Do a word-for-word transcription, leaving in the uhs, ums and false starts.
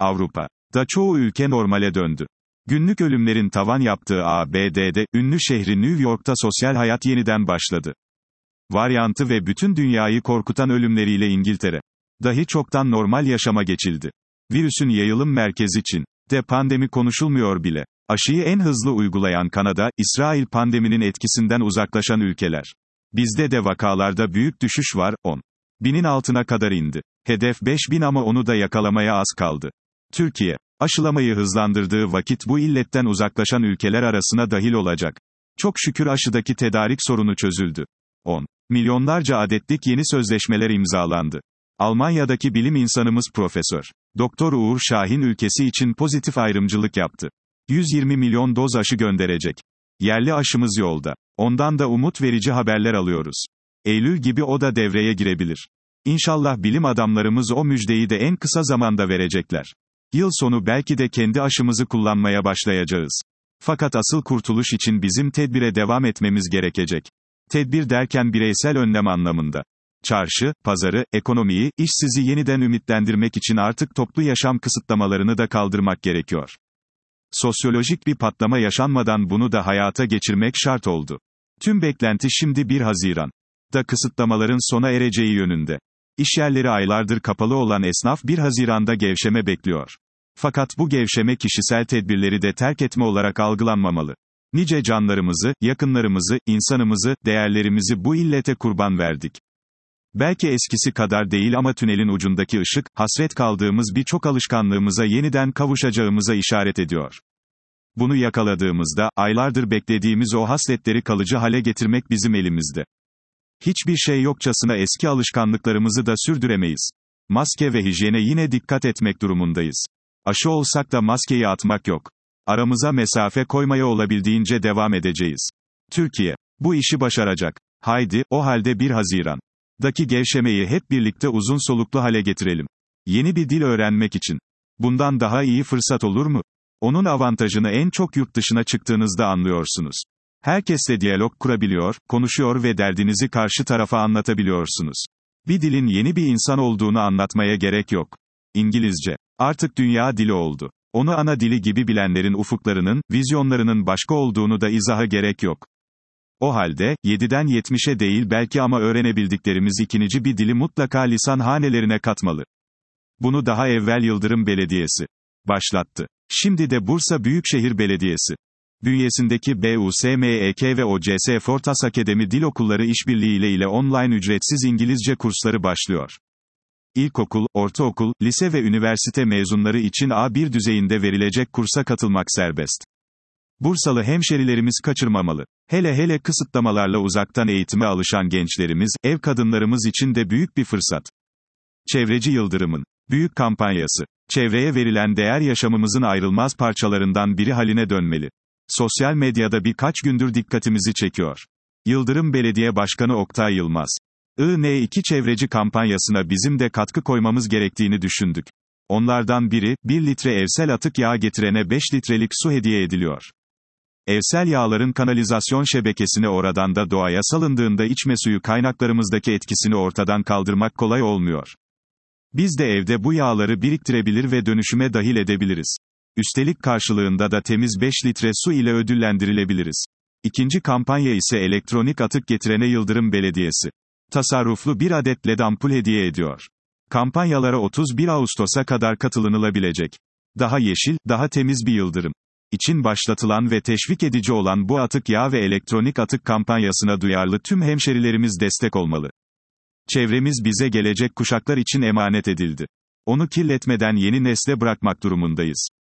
Avrupa'da çoğu ülke normale döndü. Günlük ölümlerin tavan yaptığı A B D'de, ünlü şehri New York'ta sosyal hayat yeniden başladı. Varyantı ve bütün dünyayı korkutan ölümleriyle İngiltere dahi çoktan normal yaşama geçildi. Virüsün yayılım merkezi Çin de pandemi konuşulmuyor bile. Aşıyı en hızlı uygulayan Kanada, İsrail pandeminin etkisinden uzaklaşan ülkeler. Bizde de vakalarda büyük düşüş var, on binin altına kadar indi. Hedef beş bin ama onu da yakalamaya az kaldı. Türkiye, aşılamayı hızlandırdığı vakit bu illetten uzaklaşan ülkeler arasına dahil olacak. Çok şükür aşıdaki tedarik sorunu çözüldü. on milyonlarca adetlik yeni sözleşmeler imzalandı. Almanya'daki bilim insanımız Profesör Doktor Uğur Şahin ülkesi için pozitif ayrımcılık yaptı. yüz yirmi milyon doz aşı gönderecek. Yerli aşımız yolda. Ondan da umut verici haberler alıyoruz. Eylül gibi o da devreye girebilir. İnşallah bilim adamlarımız o müjdeyi de en kısa zamanda verecekler. Yıl sonu belki de kendi aşımızı kullanmaya başlayacağız. Fakat asıl kurtuluş için bizim tedbire devam etmemiz gerekecek. Tedbir derken bireysel önlem anlamında. Çarşı, pazarı, ekonomiyi, işsizi yeniden ümitlendirmek için artık toplu yaşam kısıtlamalarını da kaldırmak gerekiyor. Sosyolojik bir patlama yaşanmadan bunu da hayata geçirmek şart oldu. Tüm beklenti şimdi bir Haziran'da kısıtlamaların sona ereceği yönünde. İşyerleri aylardır kapalı olan esnaf bir Haziran'da gevşeme bekliyor. Fakat bu gevşeme kişisel tedbirleri de terk etme olarak algılanmamalı. Nice canlarımızı, yakınlarımızı, insanımızı, değerlerimizi bu illete kurban verdik. Belki eskisi kadar değil ama tünelin ucundaki ışık, hasret kaldığımız birçok alışkanlığımıza yeniden kavuşacağımıza işaret ediyor. Bunu yakaladığımızda, aylardır beklediğimiz o hasletleri kalıcı hale getirmek bizim elimizde. Hiçbir şey yokçasına eski alışkanlıklarımızı da sürdüremeyiz. Maske ve hijyene yine dikkat etmek durumundayız. Aşı olsak da maskeyi atmak yok. Aramıza mesafe koymaya olabildiğince devam edeceğiz. Türkiye, bu işi başaracak. Haydi, o halde bir Haziran'daki gevşemeyi hep birlikte uzun soluklu hale getirelim. Yeni bir dil öğrenmek için. Bundan daha iyi fırsat olur mu? Onun avantajını en çok yurt dışına çıktığınızda anlıyorsunuz. Herkesle diyalog kurabiliyor, konuşuyor ve derdinizi karşı tarafa anlatabiliyorsunuz. Bir dilin yeni bir insan olduğunu anlatmaya gerek yok. İngilizce artık dünya dili oldu. Onu ana dili gibi bilenlerin ufuklarının, vizyonlarının başka olduğunu da izaha gerek yok. O halde, yediden yetmişe değil belki ama öğrenebildiklerimiz ikinci bir dili mutlaka lisan hanelerine katmalı. Bunu daha evvel Yıldırım Belediyesi başlattı. Şimdi de Bursa Büyükşehir Belediyesi bünyesindeki B U S M E K ve O C S Fortas Akademi Dil Okulları işbirliğiyle ile online ücretsiz İngilizce kursları başlıyor. İlkokul, ortaokul, lise ve üniversite mezunları için A bir düzeyinde verilecek kursa katılmak serbest. Bursalı hemşerilerimiz kaçırmamalı. Hele hele kısıtlamalarla uzaktan eğitime alışan gençlerimiz, ev kadınlarımız için de büyük bir fırsat. Çevreci Yıldırım'ın büyük kampanyası. Çevreye verilen değer yaşamımızın ayrılmaz parçalarından biri haline dönmeli. Sosyal medyada birkaç gündür dikkatimizi çekiyor. Yıldırım Belediye Başkanı Oktay Yılmaz. I N iki çevreci kampanyasına bizim de katkı koymamız gerektiğini düşündük. Onlardan biri, bir litre evsel atık yağ getirene beş litrelik su hediye ediliyor. Evsel yağların kanalizasyon şebekesine oradan da doğaya salındığında içme suyu kaynaklarımızdaki etkisini ortadan kaldırmak kolay olmuyor. Biz de evde bu yağları biriktirebilir ve dönüşüme dahil edebiliriz. Üstelik karşılığında da temiz beş litre su ile ödüllendirilebiliriz. İkinci kampanya ise elektronik atık getirene Yıldırım Belediyesi. Tasarruflu bir adet led ampul hediye ediyor. Kampanyalara otuz bir Ağustos'a kadar katılınılabilecek. Daha yeşil, daha temiz bir Yıldırım için başlatılan ve teşvik edici olan bu atık yağ ve elektronik atık kampanyasına duyarlı tüm hemşerilerimiz destek olmalı. Çevremiz bize gelecek kuşaklar için emanet edildi. Onu kirletmeden yeni nesle bırakmak durumundayız.